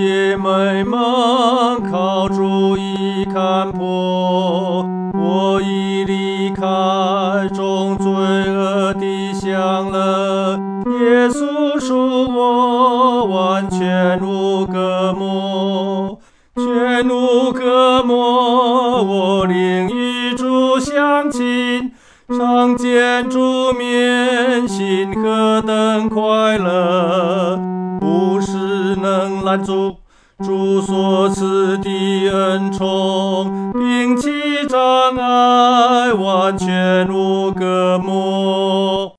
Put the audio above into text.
姐妹们，靠主已看破，我已离开众罪恶的享乐，耶稣属我完全无隔膜，全无隔膜，我灵与主相亲，常见主面，心何等快乐，无事能拦阻主所赐的恩宠，摒弃障碍，完全